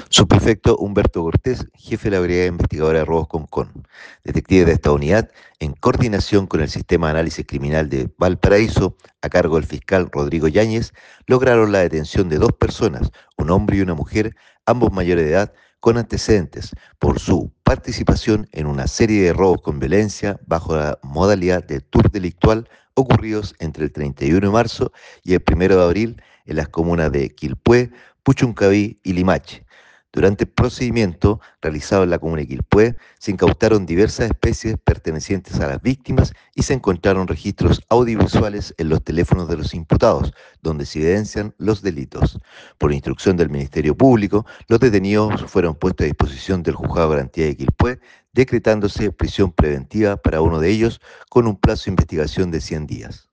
Subprefecto Humberto Cortés, jefe de la Brigada Investigadora de Robos Concon. Detectives de esta unidad, en coordinación con el Sistema de Análisis Criminal de Valparaíso, a cargo del fiscal Rodrigo Yáñez, lograron la detención de dos personas, un hombre y una mujer, ambos mayores de edad, con antecedentes por su participación en una serie de robos con violencia bajo la modalidad de tour delictual ocurridos entre el 31 de marzo y el 1 de abril en las comunas de Quilpué, Puchuncaví y Limache. Durante el procedimiento realizado en la comuna de Quilpué, se incautaron diversas especies pertenecientes a las víctimas y se encontraron registros audiovisuales en los teléfonos de los imputados, donde se evidencian los delitos. Por instrucción del Ministerio Público, los detenidos fueron puestos a disposición del Juzgado de Garantía de Quilpué, decretándose prisión preventiva para uno de ellos con un plazo de investigación de 100 días.